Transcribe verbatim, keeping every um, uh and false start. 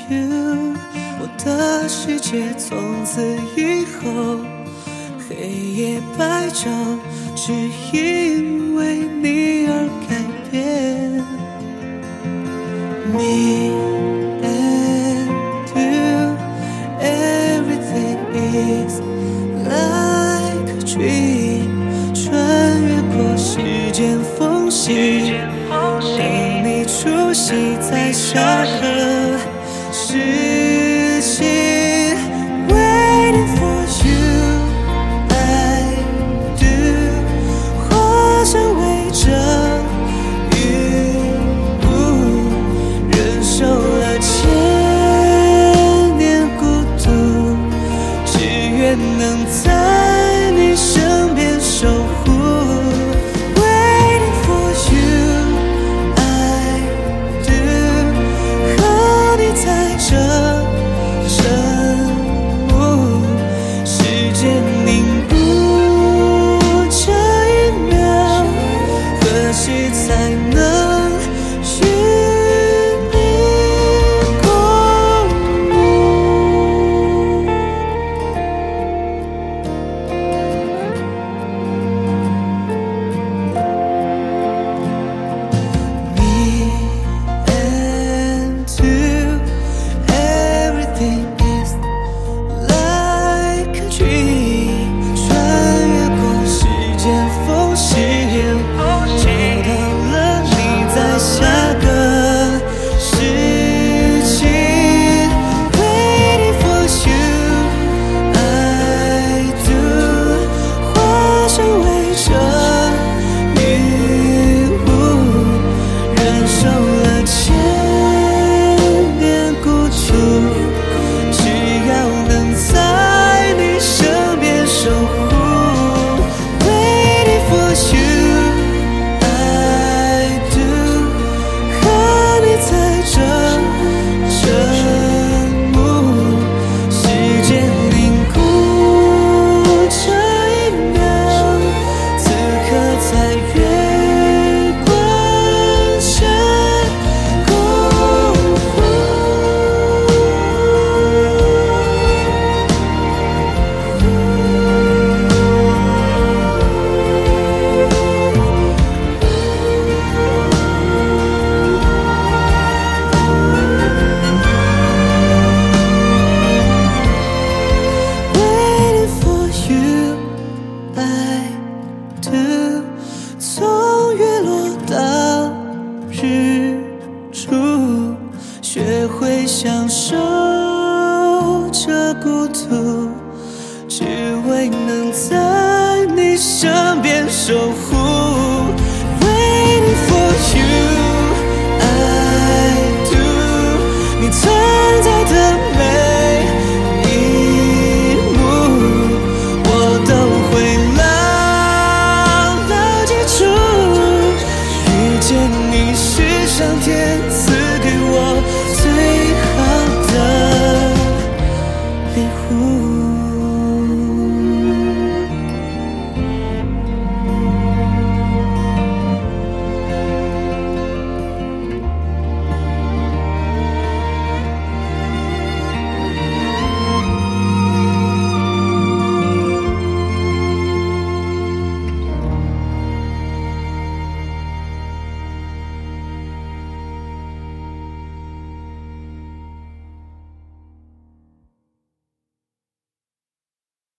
you， 我的世界从此以后黑夜白昼，只因为你而改变。Me and you, everything is like a dream， 穿越过时间缝隙，等你出现在下个世纪。Waiting for you, I do， 化身为这云雾，忍受了千年孤独，只愿能在你身边守护。Waiting for you, I do， 和你在这沉默，时间凝固这一秒，何时才能与你共舞？Me and you, everything is like a dream， 穿越过时间缝隙，找到了你在下个世纪。Waiting for you, I do， 化身为这云雾，忍受了千年孤独，只要能在你身边守护。Waiting for you, I do， 和你在这沉默，时间凝固这一秒，此刻在月光下共Waiting for you, I do， 从月落到日出，学会享受这孤独，只为能在你身边守护。